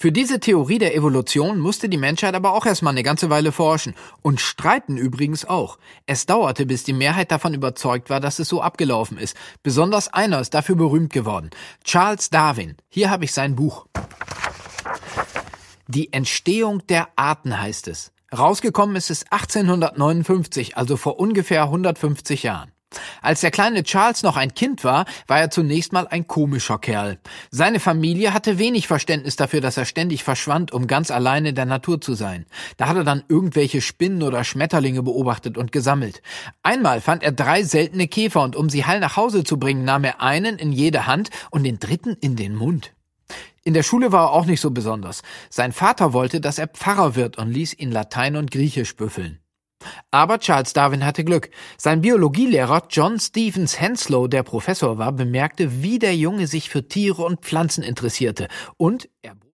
Für diese Theorie der Evolution musste die Menschheit aber auch erstmal eine ganze Weile forschen. Und streiten übrigens auch. Es dauerte, bis die Mehrheit davon überzeugt war, dass es so abgelaufen ist. Besonders einer ist dafür berühmt geworden. Charles Darwin. Hier habe ich sein Buch. Die Entstehung der Arten heißt es. Rausgekommen ist es 1859, also vor ungefähr 150 Jahren. Als der kleine Charles noch ein Kind war, war er zunächst mal ein komischer Kerl. Seine Familie hatte wenig Verständnis dafür, dass er ständig verschwand, um ganz alleine in der Natur zu sein. Da hat er dann irgendwelche Spinnen oder Schmetterlinge beobachtet und gesammelt. Einmal fand er 3 seltene Käfer und um sie heil nach Hause zu bringen, nahm er einen in jede Hand und den dritten in den Mund. In der Schule war er auch nicht so besonders. Sein Vater wollte, dass er Pfarrer wird und ließ ihn Latein und Griechisch büffeln. Aber Charles Darwin hatte Glück. Sein Biologielehrer John Stevens Henslow, der Professor war, bemerkte, wie der Junge sich für Tiere und Pflanzen interessierte. Und er